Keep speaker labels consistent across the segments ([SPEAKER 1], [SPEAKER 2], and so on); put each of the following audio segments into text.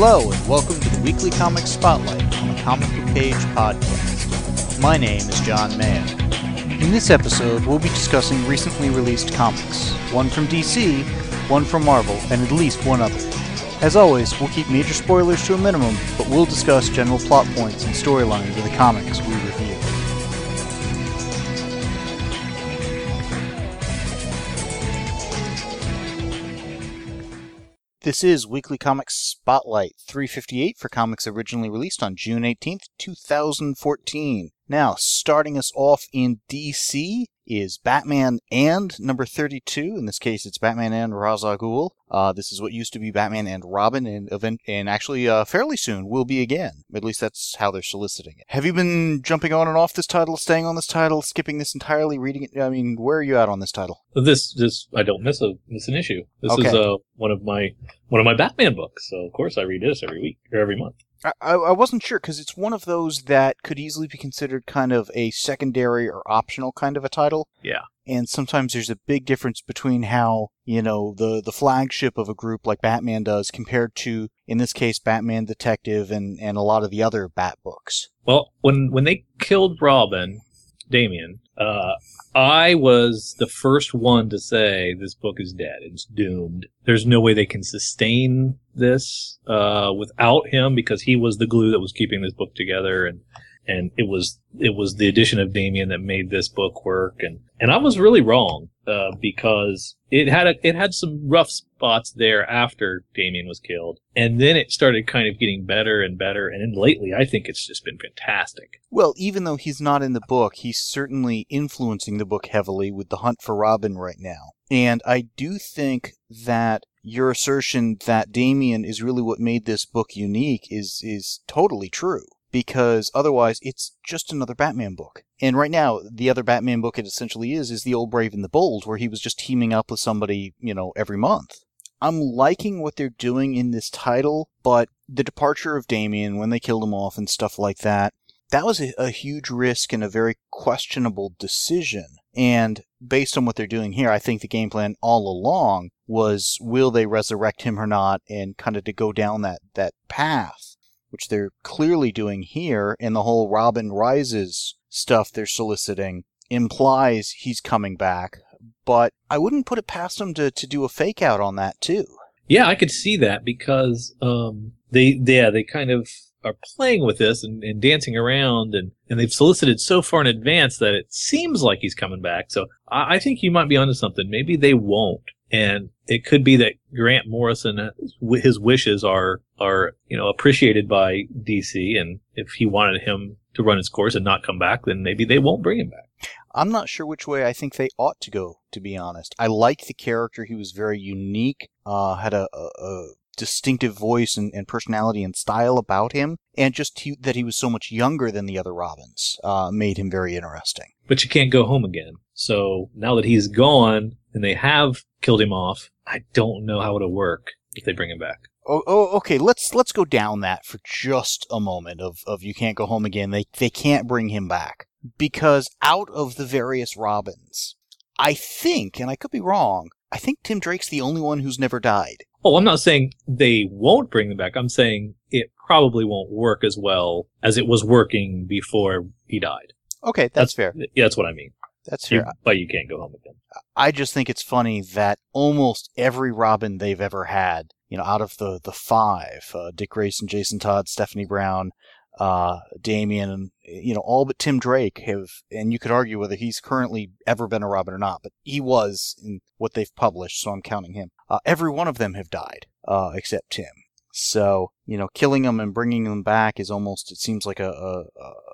[SPEAKER 1] Hello, and welcome to the Weekly Comics Spotlight on the Comic Book Page podcast. My name is John Mayer. In this episode, we'll be discussing recently released comics, one from DC, one from Marvel, and at least one other. As always, we'll keep major spoilers to a minimum, but we'll discuss general plot points and storylines of the comics we review. This is Weekly Comics Spotlight 358 for comics originally released on June 18th, 2014. Now, starting us off in DC is Batman and number 32. In this case, it's Batman and Ra's al Ghul. This is what used to be Batman and Robin, and actually fairly soon will be again. At least that's how they're soliciting it. Have you been jumping on and off this title, staying on this title, skipping this entirely, reading it? I mean, where are you at on this title?
[SPEAKER 2] This I don't miss an issue. This
[SPEAKER 1] Okay.
[SPEAKER 2] is one of my Batman books, so of course I read this every week or every month.
[SPEAKER 1] I wasn't sure, because it's one of those that could easily be considered kind of a secondary or optional kind of a title.
[SPEAKER 2] Yeah.
[SPEAKER 1] And sometimes there's a big difference between how, the flagship of a group like Batman does compared to, in this case, Batman Detective and a lot of the other Bat books.
[SPEAKER 2] Well, when they killed Robin, Damian, I was the first one to say this book is dead. It's doomed. There's no way they can sustain this without him, because he was the glue that was keeping this book together, and it was the addition of Damian that made this book work. And I was really wrong because it had some rough spots there after Damian was killed, and then it started kind of getting better and better. And then lately, I think it's just been fantastic.
[SPEAKER 1] Well, even though he's not in the book, he's certainly influencing the book heavily with the hunt for Robin right now. And I do think that your assertion that Damian is really what made this book unique is totally true. Because otherwise, it's just another Batman book. And right now, the other Batman book it essentially is The Old Brave and the Bold, where he was just teaming up with somebody, every month. I'm liking what they're doing in this title, but the departure of Damian, when they killed him off and stuff like that, that was a huge risk and a very questionable decision. And based on what they're doing here, I think the game plan all along was, will they resurrect him or not, and kind of to go down that path, which they're clearly doing here, and the whole Robin Rises stuff they're soliciting implies he's coming back. But I wouldn't put it past them to do a fake out on that too.
[SPEAKER 2] Yeah, I could see that, because they kind of are playing with this and dancing around, and they've solicited so far in advance that it seems like he's coming back. So I think you might be onto something. Maybe they won't. And it could be that Grant Morrison, his wishes are appreciated by DC, and if he wanted him to run his course and not come back, then maybe they won't bring him back.
[SPEAKER 1] I'm not sure which way I think they ought to go, to be honest. I like the character. He was very unique, had a distinctive voice and personality and style about him, and just that he was so much younger than the other Robins made him very interesting.
[SPEAKER 2] But you can't go home again. So now that he's gone and they have killed him off, I don't know how it'll work if they bring him back.
[SPEAKER 1] Okay. Let's go down that for just a moment. Of you can't go home again. They can't bring him back, because out of the various Robins, I think, and I could be wrong, I think Tim Drake's the only one who's never died.
[SPEAKER 2] Oh, I'm not saying they won't bring him back. I'm saying it probably won't work as well as it was working before he died.
[SPEAKER 1] Okay, that's fair.
[SPEAKER 2] Yeah, that's what I mean.
[SPEAKER 1] That's fair.
[SPEAKER 2] But you can't go home again.
[SPEAKER 1] I just think it's funny that almost every Robin they've ever had, out of the five, Dick Grayson, Jason Todd, Stephanie Brown, Damian, all but Tim Drake have, and you could argue whether he's currently ever been a Robin or not, but he was in what they've published, so I'm counting him. Every one of them have died, except Tim. So, killing them and bringing them back is almost, it seems like a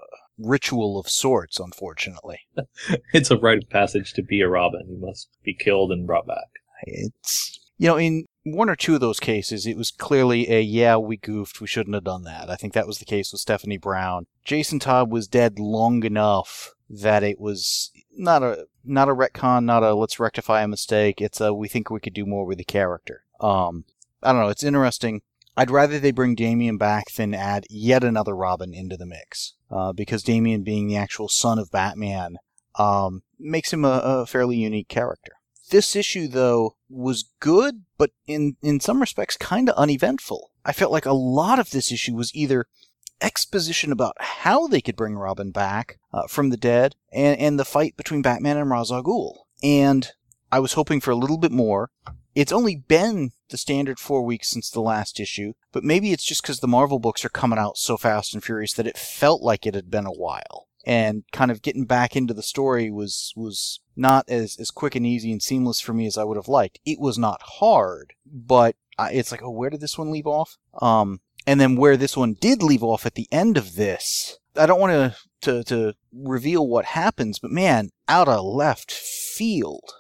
[SPEAKER 1] ritual of sorts, unfortunatately.
[SPEAKER 2] It's a rite of passage to be a Robin. You must be killed and brought back.
[SPEAKER 1] It's, in one or two of those cases, it was clearly we goofed, we shouldn't have done that. I think that was the case with Stephanie Brown. Jason Todd was dead long enough that it was not a retcon, not a let's rectify a mistake. It's we think we could do more with the character. I don't know, it's interesting. I'd rather they bring Damian back than add yet another Robin into the mix. Because Damian being the actual son of Batman makes him a fairly unique character. This issue, though, was good, but in some respects kind of uneventful. I felt like a lot of this issue was either exposition about how they could bring Robin back from the dead, and the fight between Batman and Ra's al Ghul. And I was hoping for a little bit more. It's only been the standard 4 weeks since the last issue, but maybe it's just because the Marvel books are coming out so fast and furious that it felt like it had been a while. And kind of getting back into the story was not as quick and easy and seamless for me as I would have liked. It was not hard, but it's like, oh, where did this one leave off? And then where this one did leave off at the end of this, I don't want to reveal what happens, but man, out of left field.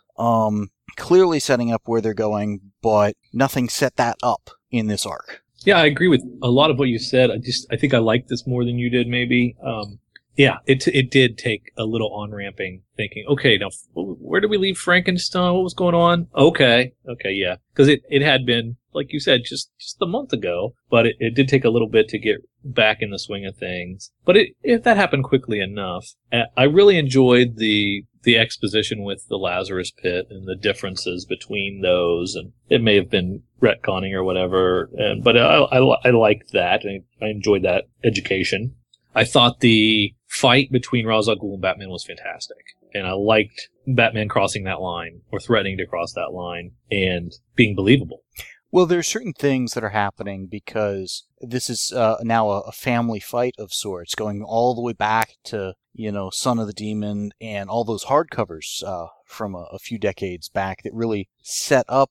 [SPEAKER 1] Clearly setting up where they're going, but nothing set that up in this arc.
[SPEAKER 2] Yeah, I agree with a lot of what you said. I think I liked this more than you did, maybe. Yeah, it did take a little on-ramping, thinking, okay, now where did we leave Frankenstein? What was going on? Okay, yeah. Because it had been, like you said, just a month ago, but it did take a little bit to get back in the swing of things. But that happened quickly enough. I really enjoyed the exposition with the Lazarus Pit and the differences between those, and it may have been retconning or whatever, but I liked that. I enjoyed that education. I thought the fight between Ra's al Ghul and Batman was fantastic. And I liked Batman crossing that line, or threatening to cross that line, and being believable.
[SPEAKER 1] Well, there are certain things that are happening because this is now a family fight of sorts, going all the way back to, Son of the Demon and all those hardcovers from a few decades back that really set up,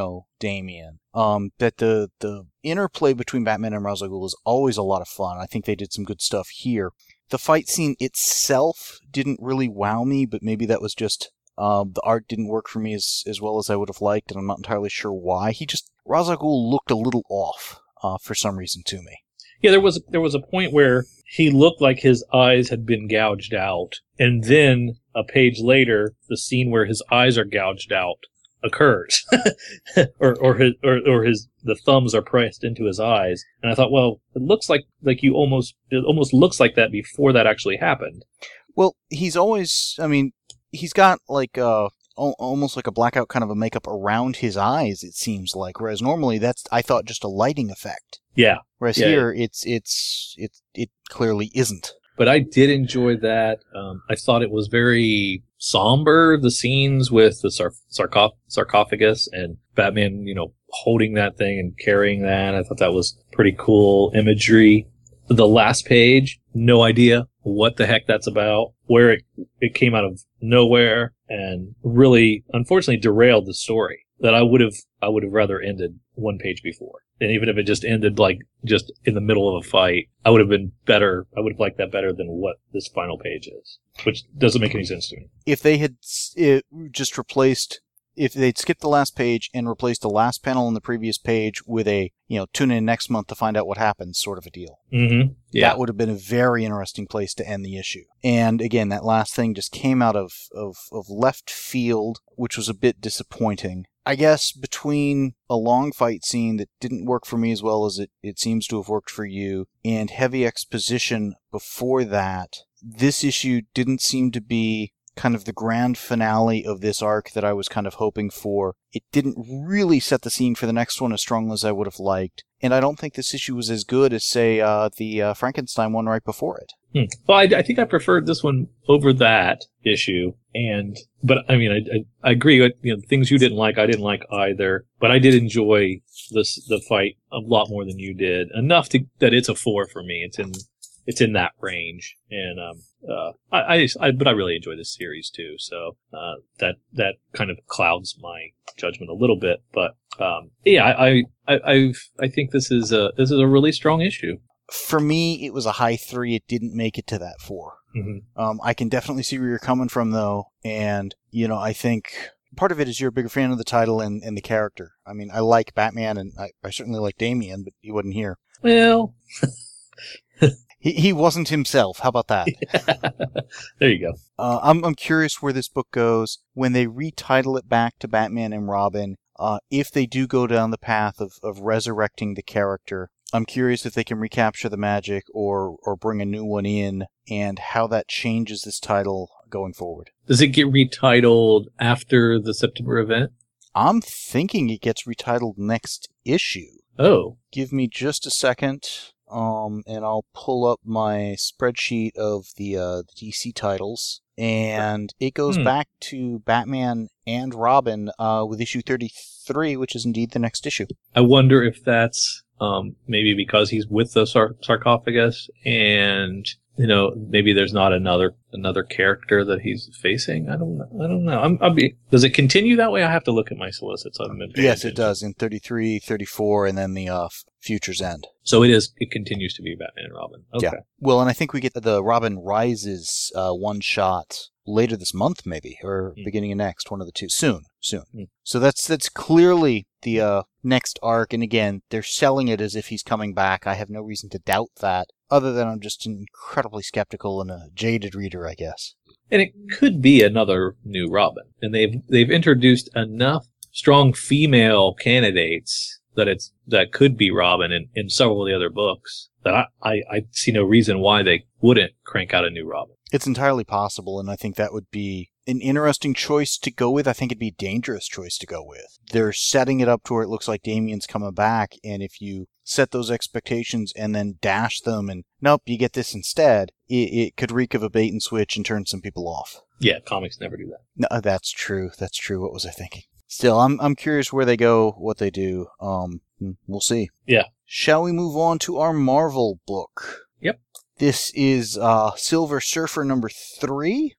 [SPEAKER 1] Damian. That the interplay between Batman and Ra's al Ghul is always a lot of fun. I think they did some good stuff here. The fight scene itself didn't really wow me, but maybe that was just the art didn't work for me as well as I would have liked, and I'm not entirely sure why. Ra's al Ghul looked a little off for some reason to me.
[SPEAKER 2] Yeah, there was a point where he looked like his eyes had been gouged out, and then a page later, the scene where his eyes are gouged out occurs, or the thumbs are pressed into his eyes, and I thought, well, it looks like it almost looks like that before that actually happened.
[SPEAKER 1] Well, he's got like almost like a blackout kind of a makeup around his eyes, it seems like, whereas normally that's, I thought, just a lighting effect.
[SPEAKER 2] Yeah.
[SPEAKER 1] Whereas here it clearly isn't.
[SPEAKER 2] But I did enjoy that. I thought it was very somber, the scenes with the sarcophagus and Batman, holding that thing and carrying that. I thought that was pretty cool imagery. The last page, no idea what the heck that's about, where it came out of nowhere, and really, unfortunately, derailed the story that I would have rather ended one page before. And even if it just ended like just in the middle of a fight, I would have been better. I would have liked that better than what this final page is, which doesn't make any sense to me.
[SPEAKER 1] If they had just replaced, if they'd skipped the last page and replaced the last panel on the previous page with a, tune in next month to find out what happens sort of a deal.
[SPEAKER 2] Mm-hmm. Yeah.
[SPEAKER 1] That would have been a very interesting place to end the issue. And again, that last thing just came out of left field, which was a bit disappointing. I guess between a long fight scene that didn't work for me as well as it seems to have worked for you, and heavy exposition before that, this issue didn't seem to be kind of the grand finale of this arc that I was kind of hoping for. It didn't really set the scene for the next one as strongly as I would have liked. And I don't think this issue was as good as, say, the Frankenstein one right before it.
[SPEAKER 2] Well, I think I preferred this one over that issue. But I mean, I agree with, things you didn't like, I didn't like either. But I did enjoy the fight a lot more than you did. Enough that it's a 4 for me. It's in that range. And, but I really enjoy this series too. So, that kind of clouds my judgment a little bit. But, yeah, I think this is a really strong issue.
[SPEAKER 1] For me, it was a high 3. It didn't make it to that 4.
[SPEAKER 2] Mm-hmm.
[SPEAKER 1] I can definitely see where you're coming from though. And, I think part of it is you're a bigger fan of the title and the character. I mean, I like Batman and I certainly like Damian, but he wasn't here.
[SPEAKER 2] Well,
[SPEAKER 1] He wasn't himself. How about that?
[SPEAKER 2] There you go.
[SPEAKER 1] I'm curious where this book goes when they retitle it back to Batman and Robin. If they do go down the path of resurrecting the character, I'm curious if they can recapture the magic or bring a new one in, and how that changes this title going forward.
[SPEAKER 2] Does it get retitled after the September event?
[SPEAKER 1] I'm thinking it gets retitled next issue.
[SPEAKER 2] Oh.
[SPEAKER 1] Give me just a second, and I'll pull up my spreadsheet of the DC titles. And it goes back to Batman and Robin with issue 33, which is indeed the next issue.
[SPEAKER 2] I wonder if that's maybe because he's with the sarcophagus, and maybe there's not another character that he's facing. I don't know. Does it continue that way? I have to look at my solicits.
[SPEAKER 1] Yes, it does in 33, 34, and then the Future's End.
[SPEAKER 2] So it continues to be Batman and Robin. Okay.
[SPEAKER 1] Yeah. Well, and I think we get the Robin Rises one shot later this month, maybe, or beginning of next, one of the two. Soon. So that's clearly the next arc, and again, they're selling it as if he's coming back. I have no reason to doubt that, other than I'm just incredibly skeptical and a jaded reader, I guess.
[SPEAKER 2] And it could be another new Robin, and they've introduced enough strong female candidates that could be Robin in several of the other books that I see no reason why they wouldn't crank out a new Robin.
[SPEAKER 1] It's entirely possible, and I think that would be an interesting choice to go with. I think it'd be a dangerous choice to go with. They're setting it up to where it looks like Damian's coming back, and if you set those expectations and then dash them and, nope, you get this instead, it could reek of a bait and switch and turn some people off.
[SPEAKER 2] Yeah, comics never do that.
[SPEAKER 1] No, that's true. What was I thinking? Still, I'm curious where they go, what they do. We'll see.
[SPEAKER 2] Yeah.
[SPEAKER 1] Shall we move on to our Marvel book?
[SPEAKER 2] Yep.
[SPEAKER 1] This is Silver Surfer number 3,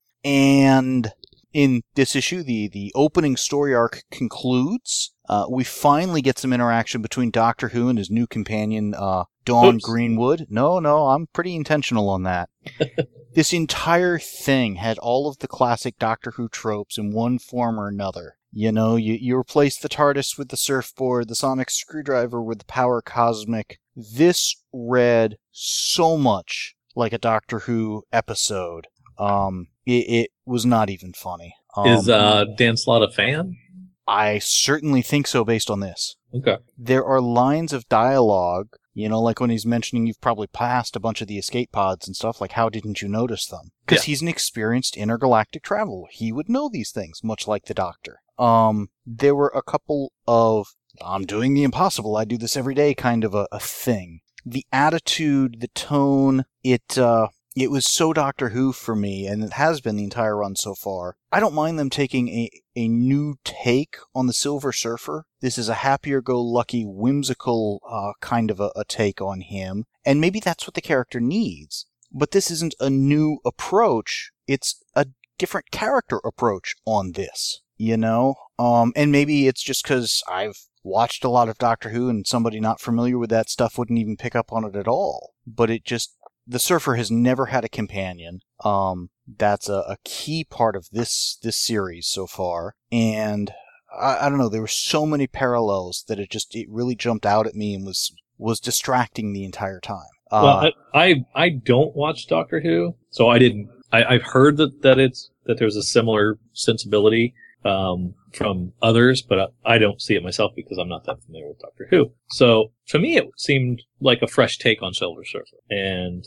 [SPEAKER 1] and in this issue, the opening story arc concludes. We finally get some interaction between Doctor Who and his new companion, Dawn Greenwood. No, I'm pretty intentional on that. This entire thing had all of the classic Doctor Who tropes in one form or another. You replace the TARDIS with the surfboard, the sonic screwdriver with the power cosmic. This read so much like a Doctor Who episode. It was not even funny.
[SPEAKER 2] Is Dan Slott a fan?
[SPEAKER 1] I certainly think so based on this.
[SPEAKER 2] Okay.
[SPEAKER 1] There are lines of dialogue, like when he's mentioning you've probably passed a bunch of the escape pods and stuff, like how didn't you notice them? Because he's an experienced intergalactic traveler. He would know these things, much like the Doctor. There were a couple of, I'm doing the impossible, I do this every day kind of a thing. The attitude, the tone, it was so Doctor Who for me, and it has been the entire run so far. I don't mind them taking a new take on the Silver Surfer. This is a happier-go-lucky, whimsical kind of a take on him, and maybe that's what the character needs. But this isn't a new approach, it's a different character approach on this, And maybe it's just because I've watched a lot of Doctor Who, and somebody not familiar with that stuff wouldn't even pick up on it at all. But the Surfer has never had a companion. That's a key part of this series so far. And I don't know, there were so many parallels that it really jumped out at me and was distracting the entire time.
[SPEAKER 2] Well, I don't watch Doctor Who, so I've heard that there's a similar sensibility from others, but I don't see it myself because I'm not that familiar with Doctor Who. So to me, it seemed like a fresh take on Silver Surfer. And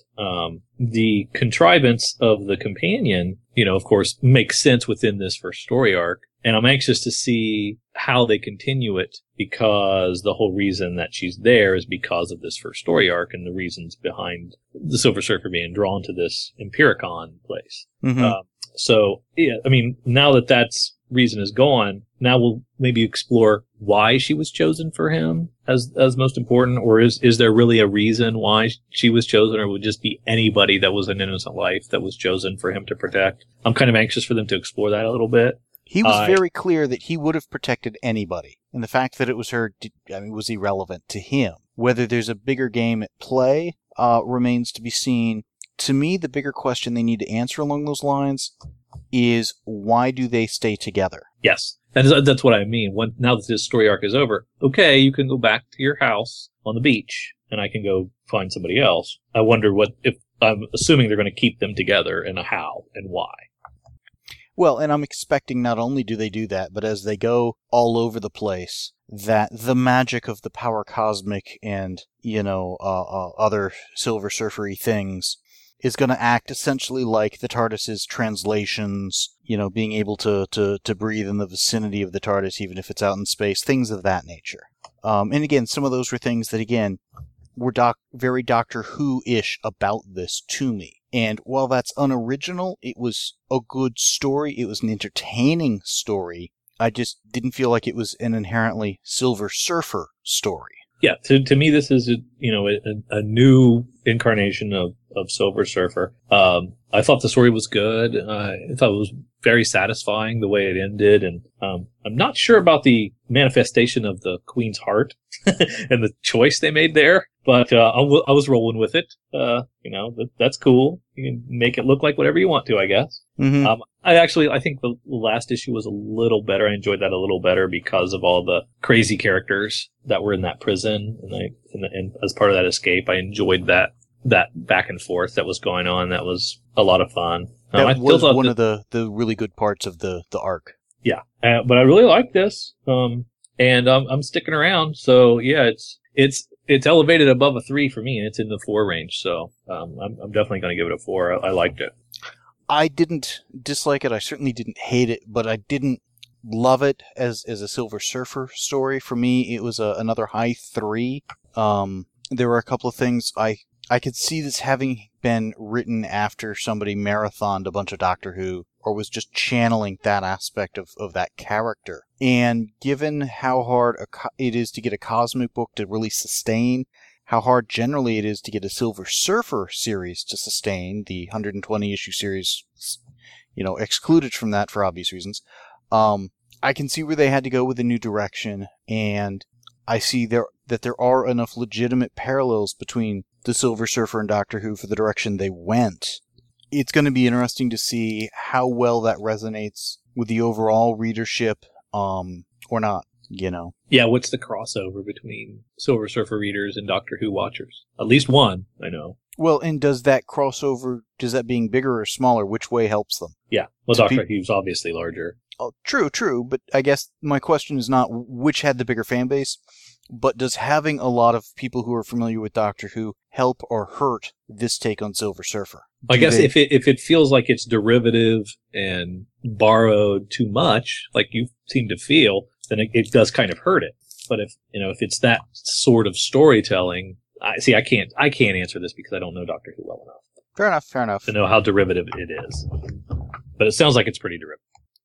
[SPEAKER 2] the contrivance of the companion, of course, makes sense within this first story arc. And I'm anxious to see how they continue it, because the whole reason that she's there is because of this first story arc and the reasons behind the Silver Surfer being drawn to this Empiricon place.
[SPEAKER 1] Mm-hmm.
[SPEAKER 2] So, yeah, I mean, now that reason is gone, now we'll maybe explore why she was chosen for him as most important, or is there really a reason why she was chosen, or would it just be anybody that was an innocent life that was chosen for him to protect? I'm kind of anxious for them to explore that a little bit.
[SPEAKER 1] He was very clear that he would have protected anybody, and the fact that it was her, was irrelevant to him. Whether there's a bigger game at play remains to be seen. To me, the bigger question they need to answer along those lines is, why do they stay together?
[SPEAKER 2] Yes, and that's what I mean. Now that this story arc is over, okay, you can go back to your house on the beach, and I can go find somebody else. I wonder if I'm assuming they're going to keep them together, and how and why.
[SPEAKER 1] Well, and I'm expecting not only do they do that, but as they go all over the place, that the magic of the power cosmic and, other Silver Surfer-y things is going to act essentially like the TARDIS's translations, being able to breathe in the vicinity of the TARDIS even if it's out in space, things of that nature. And again, some of those were things that, again, were very Doctor Who-ish about this to me. And while that's unoriginal, it was a good story. It was an entertaining story. I just didn't feel like it was an inherently Silver Surfer story.
[SPEAKER 2] Yeah, to me, this is a new incarnation of Silver Surfer. I thought the story was good. I thought it was very satisfying the way it ended, and I'm not sure about the manifestation of the Queen's heart and the choice they made there, but I was rolling with it. That's cool. You can make it look like whatever you want to, I guess.
[SPEAKER 1] Mm-hmm.
[SPEAKER 2] I think the last issue was a little better. I enjoyed that a little better because of all the crazy characters that were in that prison, and as part of that escape, I enjoyed that back and forth that was going on. That was a lot of fun.
[SPEAKER 1] That was one of the really good parts of the arc.
[SPEAKER 2] Yeah, but I really like this, and I'm sticking around. So yeah, it's elevated above a 3 for me, and it's in the 4 range. So I'm definitely going to give it a 4. I liked it.
[SPEAKER 1] I didn't dislike it. I certainly didn't hate it, but I didn't love it as a Silver Surfer story. For me, it was another high 3. There were a couple of things I could see this having been written after somebody marathoned a bunch of Doctor Who, or was just channeling that aspect of that character. And given how hard it is to get a cosmic book to really sustain, how hard generally it is to get a Silver Surfer series to sustain, the 120-issue series, excluded from that for obvious reasons, I can see where they had to go with a new direction, and I see that there are enough legitimate parallels between the Silver Surfer and Doctor Who for the direction they went. It's going to be interesting to see how well that resonates with the overall readership, or not,
[SPEAKER 2] Yeah, what's the crossover between Silver Surfer readers and Doctor Who watchers? At least one, I know.
[SPEAKER 1] Well, and does that being bigger or smaller, which way helps them?
[SPEAKER 2] Yeah, well, Doctor Who's obviously larger.
[SPEAKER 1] Oh, true, but I guess my question is not which had the bigger fan base, but does having a lot of people who are familiar with Doctor Who help or hurt this take on Silver Surfer?
[SPEAKER 2] I guess if it feels like it's derivative and borrowed too much, like you seem to feel, then it does kind of hurt it. But if it's that sort of storytelling, I can't answer this because I don't know Doctor Who well enough.
[SPEAKER 1] Fair enough.
[SPEAKER 2] To know how derivative it is. But it sounds like it's pretty derivative.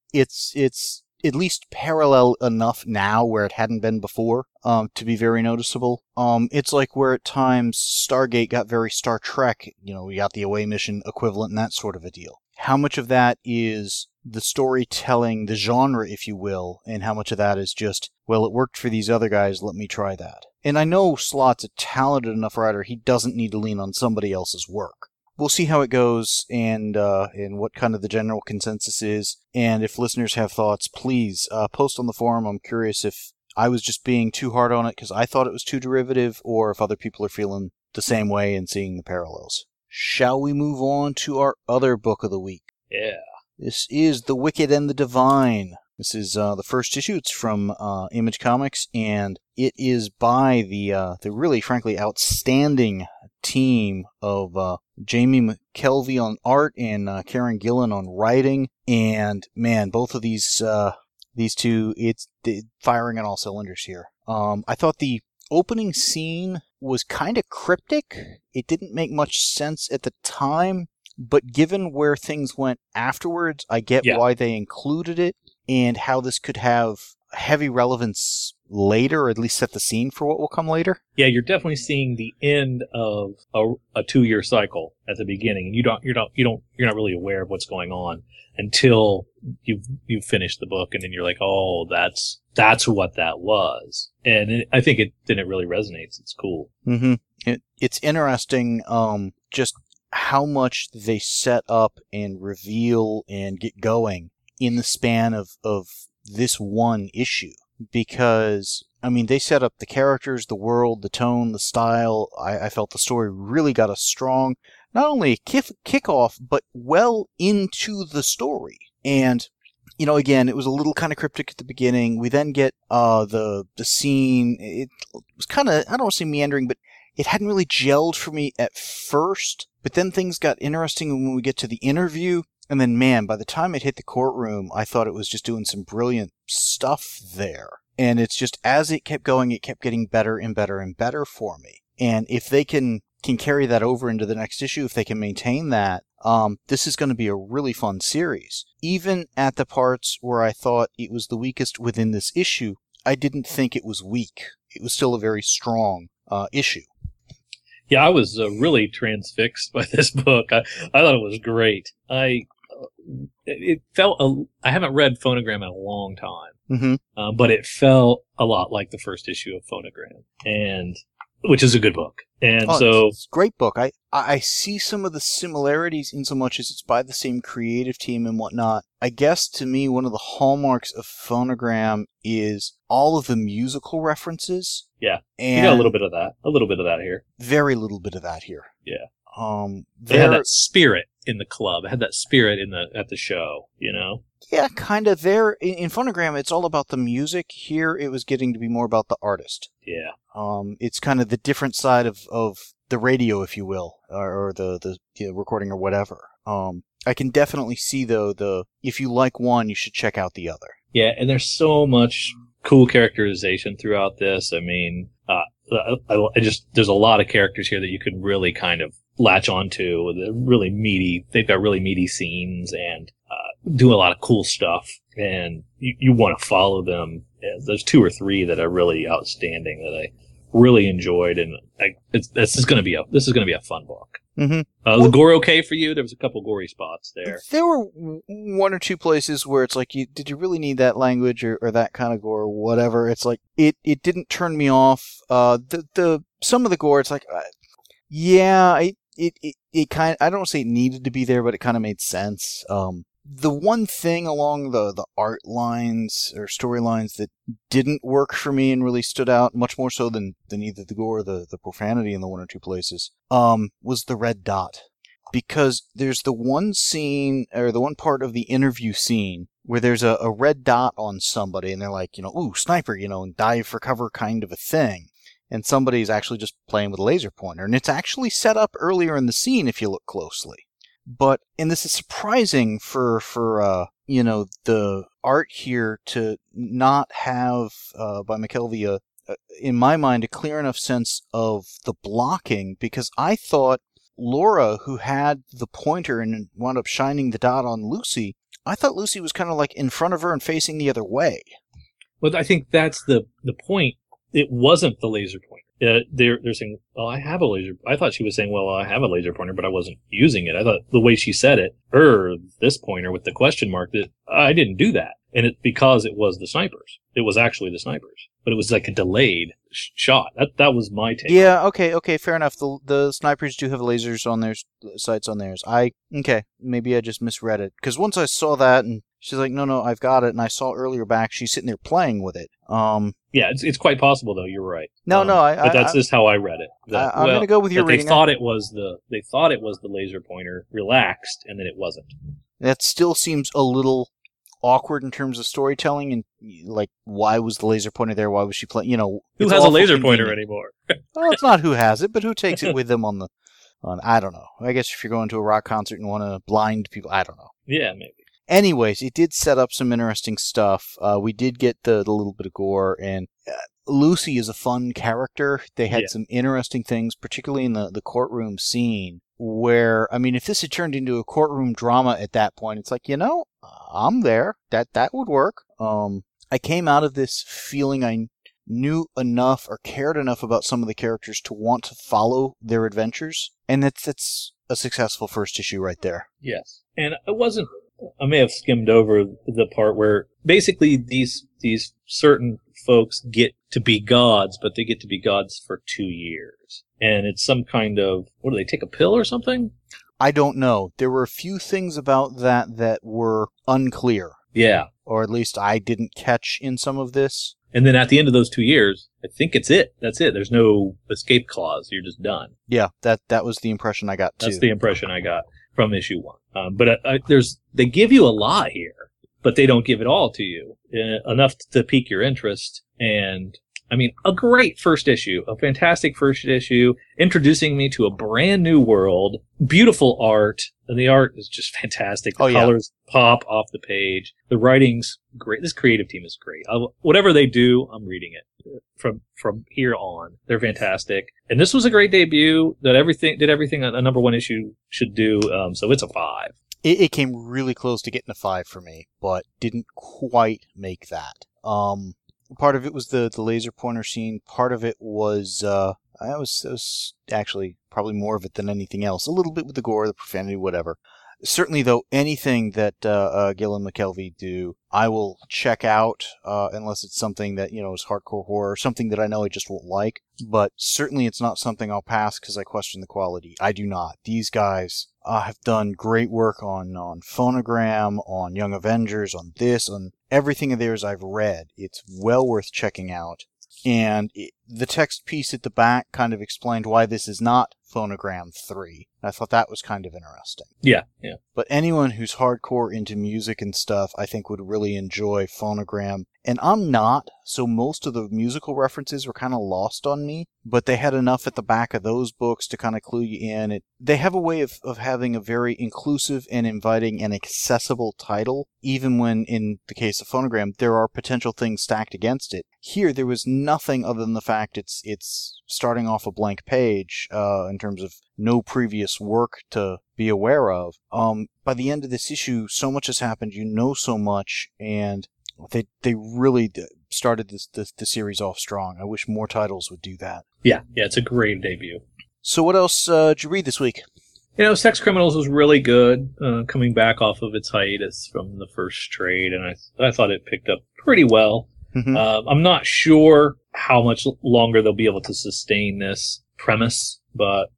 [SPEAKER 1] It's at least parallel enough now where it hadn't been before, to be very noticeable. It's like where at times Stargate got very Star Trek, we got the away mission equivalent and that sort of a deal. How much of that is the storytelling, the genre, if you will, and how much of that is just, well, it worked for these other guys, let me try that. And I know Slott's a talented enough writer, he doesn't need to lean on somebody else's work. We'll see how it goes and what kind of the general consensus is. And if listeners have thoughts, please post on the forum. I'm curious if I was just being too hard on it because I thought it was too derivative, or if other people are feeling the same way and seeing the parallels. Shall we move on to our other book of the week?
[SPEAKER 2] Yeah.
[SPEAKER 1] This is The Wicked and the Divine. This is the first issue. It's from Image Comics, and it is by the really, frankly, outstanding team of Jamie McKelvey on art and Karen Gillan on writing. And man, both of these two, it's firing on all cylinders here. I thought the opening scene was kind of cryptic. It didn't make much sense at the time, but given where things went afterwards, I get why they included it and how this could have heavy relevance later, or at least set the scene for what will come later.
[SPEAKER 2] Yeah, you're definitely seeing the end of a 2-year cycle at the beginning, and you're not really aware of what's going on until you've finished the book, and then you're like, oh, that's what that was. And I think it really resonates. It's cool.
[SPEAKER 1] Mm-hmm. It's interesting, just how much they set up and reveal and get going in the span of this one issue. Because, they set up the characters, the world, the tone, the style. I felt the story really got a strong, not only kickoff, but well into the story. And, again, it was a little kind of cryptic at the beginning. We then get the scene. It was kind of, I don't want to say meandering, but it hadn't really gelled for me at first. But then things got interesting when we get to the interview. And then, man, by the time it hit the courtroom, I thought it was just doing some brilliant stuff there. And it's just, as it kept going, it kept getting better and better and better for me. And if they can carry that over into the next issue, if they can maintain that, this is going to be a really fun series. Even at the parts where I thought it was the weakest within this issue, I didn't think it was weak. It was still a very strong issue.
[SPEAKER 2] Yeah, I was really transfixed by this book. I thought it was great. It felt I haven't read Phonogram in a long time, but it felt a lot like the first issue of Phonogram, and which is a good book. And so
[SPEAKER 1] it's a great book. I see some of the similarities in so much as it's by the same creative team and whatnot. I guess to me, one of the hallmarks of Phonogram is all of the musical references.
[SPEAKER 2] Yeah,
[SPEAKER 1] and
[SPEAKER 2] you got a little bit of that here.
[SPEAKER 1] Very little bit of that here.
[SPEAKER 2] Yeah.
[SPEAKER 1] They
[SPEAKER 2] had that spirit in the club. It had that spirit at the show, you know?
[SPEAKER 1] Yeah, kind of. There in Phonogram, it's all about the music. Here, it was getting to be more about the artist.
[SPEAKER 2] Yeah.
[SPEAKER 1] It's kind of the different side of the radio, if you will, or the recording or whatever. I can definitely see though if you like one, you should check out the other.
[SPEAKER 2] Yeah, and there's so much cool characterization throughout this. I mean, there's a lot of characters here that you can really kind of latch onto. Really meaty. They've got really meaty scenes and do a lot of cool stuff, and you want to follow them. There's 2 or 3 that are really outstanding that I really enjoyed, and this is going to be a fun book.
[SPEAKER 1] Mm-hmm.
[SPEAKER 2] Was gore okay for you? There was a couple gory spots there.
[SPEAKER 1] There were 1 or 2 places where it's like, did you really need that language or that kind of gore or whatever? It's like it didn't turn me off. The some of the gore, it's like, it kind of, I don't say it needed to be there, but it kind of made sense. The one thing along the art lines or storylines that didn't work for me and really stood out much more so than either the gore or the profanity in the 1 or 2 places, was the red dot. Because there's the one scene, or the one part of the interview scene, where there's a red dot on somebody, and they're like, ooh, sniper, and dive for cover kind of a thing. And somebody's actually just playing with a laser pointer. And it's actually set up earlier in the scene if you look closely. And this is surprising for the art here to not have, by McKelvey, in my mind, a clear enough sense of the blocking, because I thought Laura, who had the pointer and wound up shining the dot on Lucy, I thought Lucy was kind of like in front of her and facing the other way.
[SPEAKER 2] Well, I think that's the point. It wasn't the laser pointer. They're saying, well, I have a laser. I thought she was saying, well, I have a laser pointer, but I wasn't using it. I thought the way she said it, this pointer with the question mark, that I didn't do that. And it's because it was the snipers. It was actually the snipers. But it was like a delayed shot. That was my take.
[SPEAKER 1] Yeah, okay, fair enough. The snipers do have lasers on their sights on theirs. Maybe I just misread it. Because once I saw that, and she's like, no, I've got it, and I saw earlier back, she's sitting there playing with it.
[SPEAKER 2] Yeah, it's quite possible, though. You're right.
[SPEAKER 1] But
[SPEAKER 2] that's just how I read it.
[SPEAKER 1] I'm going to go with your reading.
[SPEAKER 2] They thought it was the laser pointer relaxed, and then it wasn't.
[SPEAKER 1] That still seems a little awkward in terms of storytelling, and like, why was the laser pointer there? Why was she playing?
[SPEAKER 2] Who has a laser pointer anymore?
[SPEAKER 1] Well, it's not who has it, but who takes it with them on I don't know. I guess if you're going to a rock concert and want to blind people, I don't know.
[SPEAKER 2] Yeah, maybe.
[SPEAKER 1] Anyways, it did set up some interesting stuff. We did get the little bit of gore, and Lucy is a fun character. They had some interesting things, particularly in the courtroom scene, where, I mean, if this had turned into a courtroom drama at that point, it's like, I'm there. That would work. I came out of this feeling I knew enough or cared enough about some of the characters to want to follow their adventures, and that's a successful first issue right there.
[SPEAKER 2] Yes. And it wasn't, I may have skimmed over the part where basically these certain folks get to be gods, but they get to be gods for 2 years. And it's some kind of, what do they, take a pill or something?
[SPEAKER 1] I don't know. There were a few things about that were unclear.
[SPEAKER 2] Yeah.
[SPEAKER 1] Or at least I didn't catch in some of this.
[SPEAKER 2] And then at the end of those 2 years, I think it's it. That's it. There's no escape clause. You're just done.
[SPEAKER 1] Yeah, that was the impression I got too.
[SPEAKER 2] That's the impression I got from issue 1. But they give you a lot here, but they don't give it all to you. Enough to pique your interest. And I mean, a great first issue, a fantastic first issue, introducing me to a brand new world, beautiful art, and the art is just fantastic. The colors pop off the page. The writing's great. This creative team is great. Whatever they do, I'm reading it from here on. They're fantastic. And this was a great debut that did everything a number one issue should do. So it's a 5.
[SPEAKER 1] It came really close to getting a 5 for me, but didn't quite make that. Part of it was the laser pointer scene. Part of it was that was actually probably more of it than anything else. A little bit with the gore, the profanity, whatever. Certainly, though, anything that Gill and McKelvey do, I will check out unless it's something that, is hardcore horror, something that I know I just won't like. But certainly it's not something I'll pass because I question the quality. I do not. These guys have done great work on Phonogram, on Young Avengers, on this, on everything of theirs I've read. It's well worth checking out. And the text piece at the back kind of explained why this is not Phonogram 3. I thought that was kind of interesting.
[SPEAKER 2] Yeah.
[SPEAKER 1] But anyone who's hardcore into music and stuff, I think would really enjoy Phonogram. And I'm not, so most of the musical references were kind of lost on me, but they had enough at the back of those books to kind of clue you in. They have a way of having a very inclusive and inviting and accessible title, even when, in the case of Phonogram, there are potential things stacked against it. Here, there was nothing other than the fact it's starting off a blank page in terms of no previous work to be aware of. By the end of this issue, so much has happened, so much, and they really started the series off strong. I wish more titles would do that.
[SPEAKER 2] Yeah, it's a great debut.
[SPEAKER 1] So what else did you read this week?
[SPEAKER 2] Sex Criminals was really good, coming back off of its hiatus from the first trade, and I thought it picked up pretty well.
[SPEAKER 1] Mm-hmm.
[SPEAKER 2] I'm not sure how much longer they'll be able to sustain this premise, but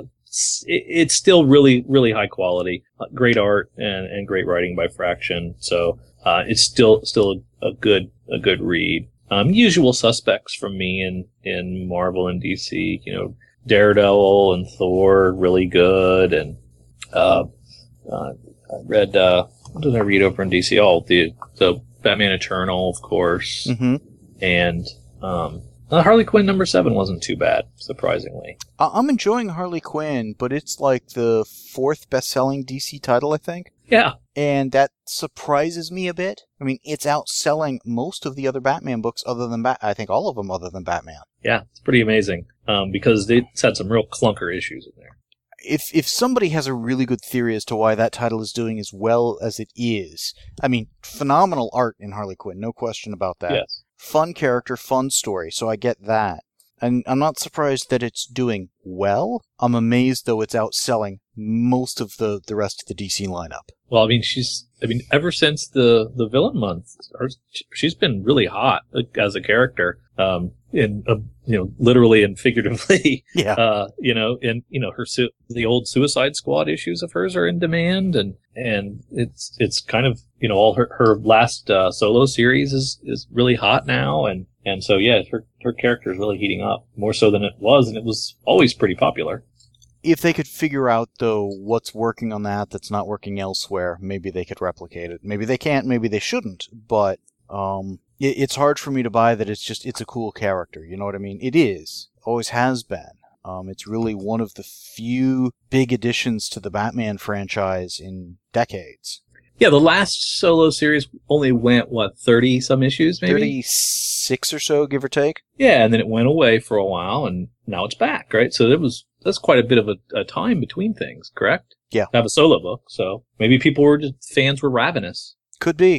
[SPEAKER 2] it's still really, really high quality. Great art and great writing by Fraction. So it's still a good read. Usual suspects from me in Marvel and DC. Daredevil and Thor, really good. And I read what did I read over in DC? Oh, the Batman Eternal, of course.
[SPEAKER 1] Mm-hmm.
[SPEAKER 2] And Harley Quinn number 7 wasn't too bad, surprisingly.
[SPEAKER 1] I'm enjoying Harley Quinn, but it's like the 4th best-selling DC title, I think.
[SPEAKER 2] Yeah.
[SPEAKER 1] And that surprises me a bit. I mean, it's outselling most of the other Batman books other than I think all of them other than Batman.
[SPEAKER 2] Yeah, it's pretty amazing because it's had some real clunker issues in there.
[SPEAKER 1] If somebody has a really good theory as to why that title is doing as well as it is, I mean, phenomenal art in Harley Quinn, no question about that.
[SPEAKER 2] Yes.
[SPEAKER 1] Fun character, fun story, so I get that. And I'm not surprised that it's doing well. I'm amazed, though, it's outselling most of the rest of the DC lineup.
[SPEAKER 2] Well, I mean, ever since the villain month, she's been really hot as a character, literally and figuratively.
[SPEAKER 1] Yeah.
[SPEAKER 2] The old Suicide Squad issues of hers are in demand, and it's kind of, all her last solo series is really hot now, and so yeah, her character is really heating up more so than it was, and it was always pretty popular.
[SPEAKER 1] If they could figure out, though, what's working on that's not working elsewhere, maybe they could replicate it. Maybe they can't, maybe they shouldn't, but it's hard for me to buy that it's a cool character, you know what I mean? It is. Always has been. It's really one of the few big additions to the Batman franchise in decades.
[SPEAKER 2] Yeah, the last solo series only went, 30-some issues, maybe?
[SPEAKER 1] 36 or so, give or take.
[SPEAKER 2] Yeah, and then it went away for a while, and now it's back, right? So that's quite a bit of a time between things, correct?
[SPEAKER 1] Yeah.
[SPEAKER 2] To have a solo book, so maybe fans were ravenous.
[SPEAKER 1] Could be.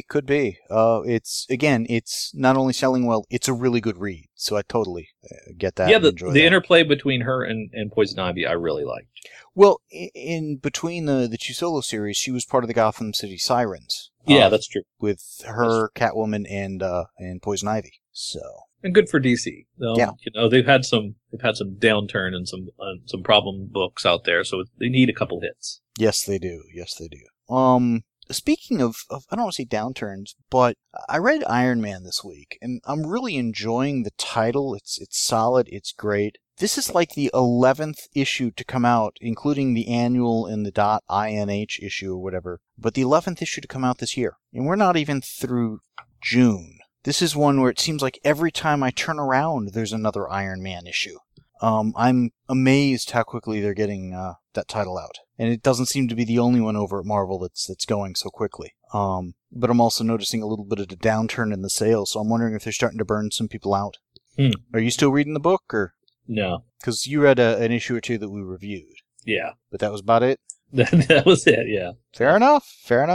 [SPEAKER 1] It's not only selling well, it's a really good read, so I totally get that.
[SPEAKER 2] Yeah, the interplay between her and Poison Ivy I really liked.
[SPEAKER 1] Well, in between the two solo series, she was part of the Gotham City Sirens.
[SPEAKER 2] Yeah, that's true.
[SPEAKER 1] With her, Catwoman, and Poison Ivy. So.
[SPEAKER 2] And good for DC.
[SPEAKER 1] Yeah.
[SPEAKER 2] They've had some downturn and some problem books out there, so they need a couple hits.
[SPEAKER 1] Yes, they do. Speaking of, I don't want to say downturns, but I read Iron Man this week, and I'm really enjoying the title. It's solid. It's great. This is like the 11th issue to come out, including the annual and the .INH issue or whatever, but the 11th issue to come out this year. And we're not even through June. This is one where it seems like every time I turn around, there's another Iron Man issue. I'm amazed how quickly they're getting that title out. And it doesn't seem to be the only one over at Marvel that's going so quickly. But I'm also noticing a little bit of a downturn in the sales, so I'm wondering if they're starting to burn some people out. Are you still reading the book, or?
[SPEAKER 2] No.
[SPEAKER 1] Because you read an issue or two that we reviewed.
[SPEAKER 2] Yeah.
[SPEAKER 1] But that was about it?
[SPEAKER 2] That was it, yeah.
[SPEAKER 1] Fair enough.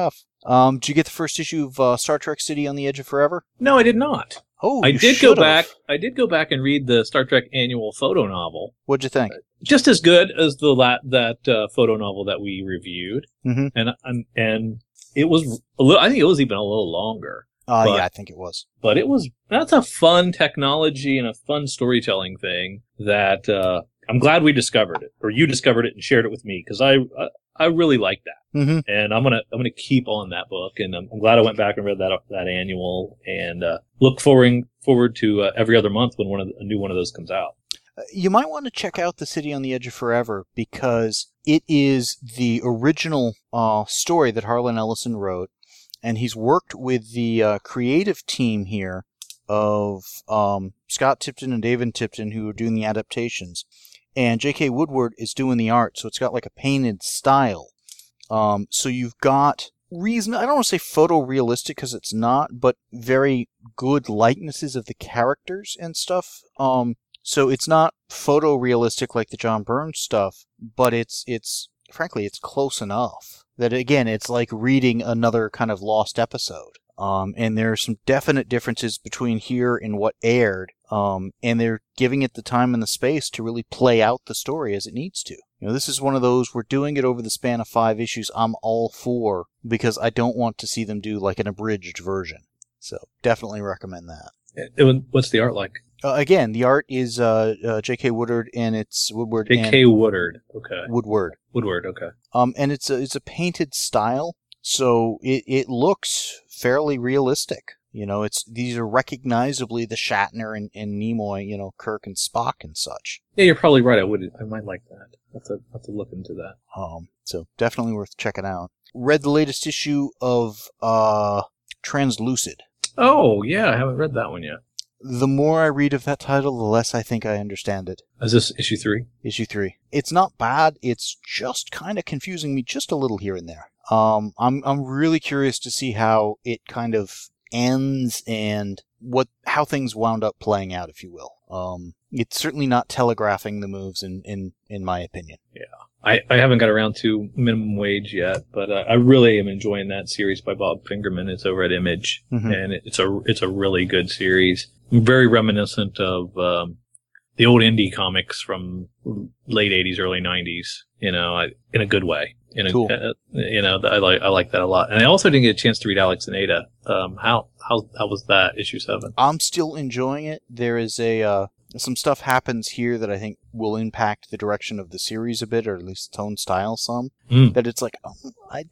[SPEAKER 1] Did you get the first issue of Star Trek City on the Edge of Forever?
[SPEAKER 2] No, I did not.
[SPEAKER 1] Oh,
[SPEAKER 2] I did go back and read the Star Trek annual photo novel.
[SPEAKER 1] What'd you think?
[SPEAKER 2] Just as good as that photo novel that we reviewed.
[SPEAKER 1] Mm-hmm.
[SPEAKER 2] And it was a little, I think it was even a little longer.
[SPEAKER 1] Yeah, I think it was.
[SPEAKER 2] But that's a fun technology and a fun storytelling thing that I'm glad we discovered it, or you discovered it and shared it with me, because I really like that.
[SPEAKER 1] Mm-hmm.
[SPEAKER 2] And I'm gonna keep on that book, and I'm glad I went back and read that annual, and look forward to every other month when a new one of those comes out.
[SPEAKER 1] You might want to check out The City on the Edge of Forever, because it is the original story that Harlan Ellison wrote, and he's worked with the creative team here of Scott Tipton and David Tipton, who are doing the adaptations. And J.K. Woodward is doing the art, so it's got like a painted style. So you've got I don't want to say photorealistic, because it's not, but very good likenesses of the characters and stuff. So it's not photorealistic like the John Byrne stuff, but it's frankly, it's close enough that, again, it's like reading another kind of lost episode. And there are some definite differences between here and what aired. And they're giving it the time and the space to really play out the story as it needs to. This is one of those, we're doing it over the span of 5 issues, I'm all for, because I don't want to see them do like an abridged version. So definitely recommend that.
[SPEAKER 2] What's the art like?
[SPEAKER 1] Again, the art is J.K. Woodward, and it's Woodward.
[SPEAKER 2] J.K. Woodward, okay.
[SPEAKER 1] Woodward,
[SPEAKER 2] okay.
[SPEAKER 1] And it's a painted style, so it looks fairly realistic. These are recognizably the Shatner and Nimoy, Kirk and Spock and such.
[SPEAKER 2] Yeah, you're probably right. I might like that. Have to look into that.
[SPEAKER 1] So definitely worth checking out. Read the latest issue of Translucid.
[SPEAKER 2] Oh, yeah, I haven't read that one yet.
[SPEAKER 1] The more I read of that title, the less I think I understand it.
[SPEAKER 2] Is this issue 3?
[SPEAKER 1] Issue 3. It's not bad. It's just kind of confusing me just a little here and there. I'm really curious to see how it kind of ends and how things wound up playing out, if you will. It's certainly not telegraphing the moves in my opinion. Yeah.
[SPEAKER 2] I haven't got around to Minimum Wage yet, but I really am enjoying that series by Bob Fingerman. It's over at Image, and it's a really good series. Very reminiscent of the old indie comics from late 80s, early 90s. In a good way.
[SPEAKER 1] Cool.
[SPEAKER 2] I like that a lot. And I also didn't get a chance to read Alex and Ada. How was that, issue 7?
[SPEAKER 1] I'm still enjoying it. There is some stuff happens here that I think will impact the direction of the series a bit, or at least tone style some. That it's like, I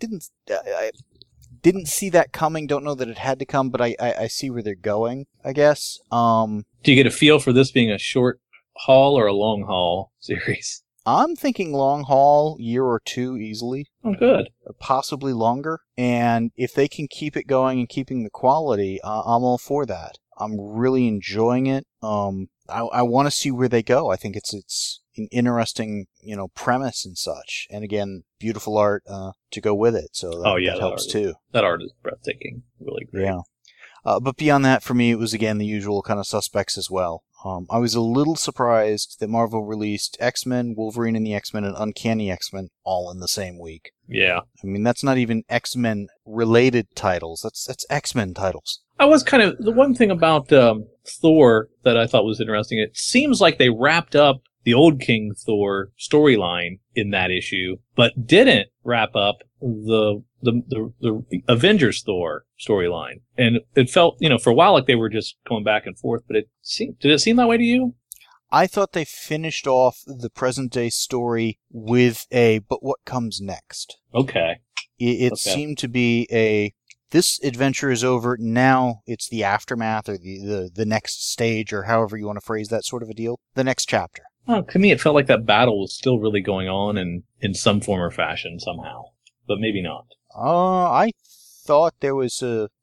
[SPEAKER 1] didn't see that coming. Don't know that it had to come, but I see where they're going, I guess.
[SPEAKER 2] Do you get a feel for this being a short haul or a long haul series?
[SPEAKER 1] I'm thinking long haul, year or 2 easily.
[SPEAKER 2] Oh, good.
[SPEAKER 1] Possibly longer. And if they can keep it going and keeping the quality, I'm all for that. I'm really enjoying it. I want to see where they go. I think it's an interesting, premise and such. And again, beautiful art to go with it. So that helps too.
[SPEAKER 2] That art is breathtaking. Really great.
[SPEAKER 1] Yeah. But beyond that, for me, it was again the usual kind of suspects as well. I was a little surprised that Marvel released X-Men, Wolverine and the X-Men, and Uncanny X-Men all in the same week.
[SPEAKER 2] Yeah.
[SPEAKER 1] I mean, that's not even X-Men related titles. That's X-Men titles.
[SPEAKER 2] I was the one thing about Thor that I thought was interesting, it seems like they wrapped up the old King Thor storyline in that issue, but didn't wrap up the Avengers Thor storyline. And it felt, for a while like they were just going back and forth, but did it seem that way to you?
[SPEAKER 1] I thought they finished off the present day story with but what comes next?
[SPEAKER 2] Okay.
[SPEAKER 1] It seemed to be this adventure is over, now it's the aftermath or the next stage, or however you want to phrase that sort of a deal. The next chapter.
[SPEAKER 2] Well, to me, it felt like that battle was still really going on in some form or fashion somehow, but maybe not.
[SPEAKER 1] I thought there was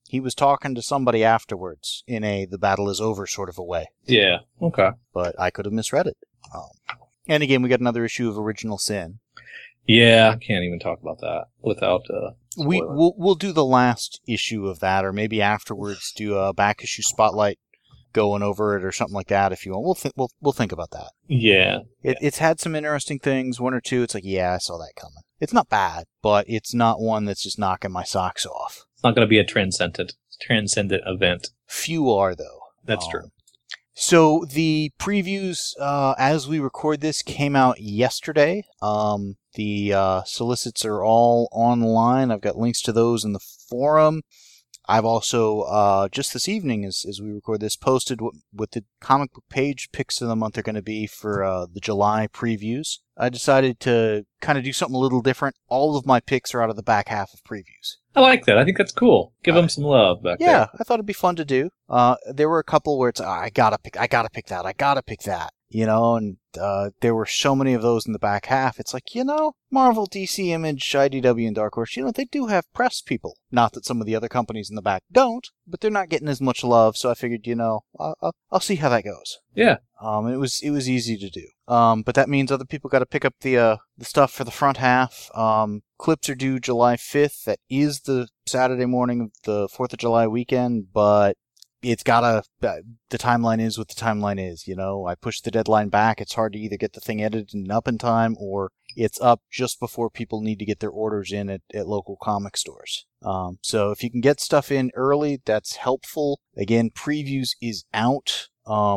[SPEAKER 1] He was talking to somebody afterwards in a the battle is over sort of a way.
[SPEAKER 2] Yeah. Okay.
[SPEAKER 1] But I could have misread it. And again, we got another issue of Original Sin.
[SPEAKER 2] Yeah, I can't even talk about that without
[SPEAKER 1] We'll do the last issue of that, or maybe afterwards do a back issue spotlight going over it or something like that if you want. We'll think about that.
[SPEAKER 2] Yeah.
[SPEAKER 1] It's had some interesting things, one or two. It's like, yeah, I saw that coming. It's not bad, but it's not one that's just knocking my socks off.
[SPEAKER 2] It's not going to be a transcendent event.
[SPEAKER 1] Few are, though.
[SPEAKER 2] That's true.
[SPEAKER 1] So the previews, as we record this, came out yesterday. The solicits are all online. I've got links to those in the forum. I've also, just this evening, as we record this, posted what the comic book page picks of the month are going to be for the July previews. I decided to kind of do something a little different. All of my picks are out of the back half of previews.
[SPEAKER 2] I like that. I think that's cool. Give them some love back there.
[SPEAKER 1] Yeah, I thought it'd be fun to do. There were a couple where it's, I gotta pick that. You know, and there were so many of those in the back half. It's like, Marvel, DC, Image, IDW, and Dark Horse, they do have press people. Not that some of the other companies in the back don't, but they're not getting as much love, so I figured, I'll see how that goes.
[SPEAKER 2] Yeah.
[SPEAKER 1] It was easy to do. But that means other people got to pick up the stuff for the front half. Clips are due July 5th. That is the Saturday morning of the 4th of July weekend, but it's the timeline is what the timeline is, I pushed the deadline back. It's hard to either get the thing edited and up in time, or it's up just before people need to get their orders in at local comic stores. So if you can get stuff in early, that's helpful. Again, previews is out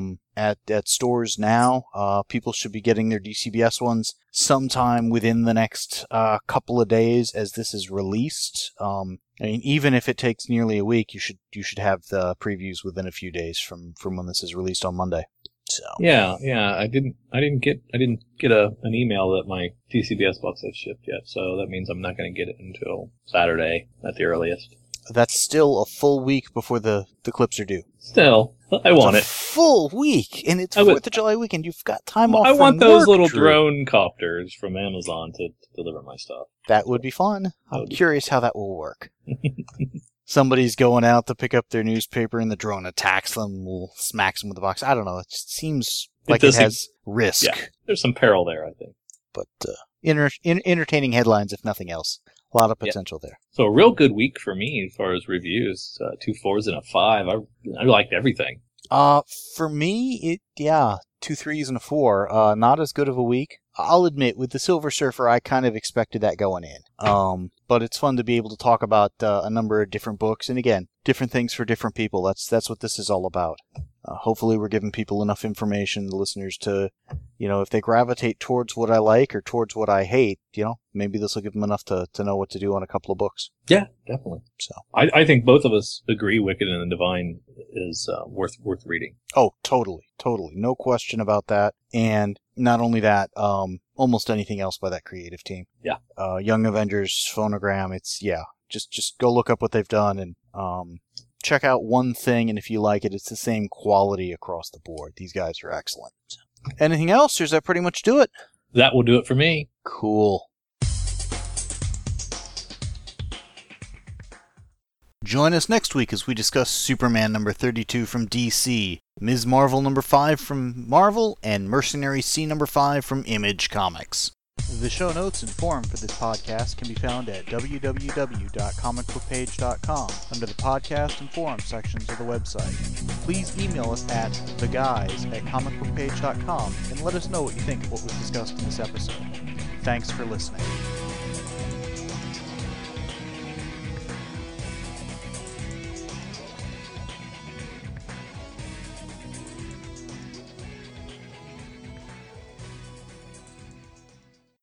[SPEAKER 1] at stores now. People should be getting their DCBS ones sometime within the next couple of days as this is released. Even if it takes nearly a week, you should have the previews within a few days from when this is released on Monday. So
[SPEAKER 2] yeah, I didn't get an email that my DCBS box has shipped yet, so that means I'm not going to get it until Saturday at the earliest.
[SPEAKER 1] That's still a full week before the clips are due.
[SPEAKER 2] Still, I want it.
[SPEAKER 1] Full week, and it's 4th of July weekend. You've got time off.
[SPEAKER 2] I want those
[SPEAKER 1] work,
[SPEAKER 2] little
[SPEAKER 1] Drew.
[SPEAKER 2] drone copters from Amazon to deliver my stuff.
[SPEAKER 1] That would be fun. I'm curious how that will work. Somebody's going out to pick up their newspaper, and the drone attacks them, smacks them with the box. I don't know. It just seems like it has risk.
[SPEAKER 2] Yeah, there's some peril there, I think.
[SPEAKER 1] But entertaining headlines, if nothing else. A lot of potential there.
[SPEAKER 2] So a real good week for me as far as reviews. 2 4s and a 5. I liked everything.
[SPEAKER 1] For me, 2 3s and a 4. Not as good of a week. I'll admit, with the Silver Surfer, I kind of expected that going in. But it's fun to be able to talk about a number of different books, and again, different things for different people. That's what this is all about. Hopefully we're giving people enough information, the listeners, to, if they gravitate towards what I like or towards what I hate, maybe this will give them enough to know what to do on a couple of books.
[SPEAKER 2] Yeah, definitely. So I think both of us agree Wicked and the Divine is worth reading.
[SPEAKER 1] Oh, totally. No question about that. And not only that, almost anything else by that creative team.
[SPEAKER 2] Yeah.
[SPEAKER 1] Young Avengers, Phonogram, just go look up what they've done and check out one thing, and if you like it, it's the same quality across the board. These guys are excellent. Anything else, or does that pretty much do it?
[SPEAKER 2] That will do it for me.
[SPEAKER 1] Cool. Join us next week as we discuss Superman number 32 from DC, Ms. Marvel number 5 from Marvel, and Mercenary C number 5 from Image Comics. The show notes and forum for this podcast can be found at www.comicbookpage.com under the podcast and forum sections of the website. Please email us at theguys@comicbookpage.com and let us know what you think of what was discussed in this episode. Thanks for listening.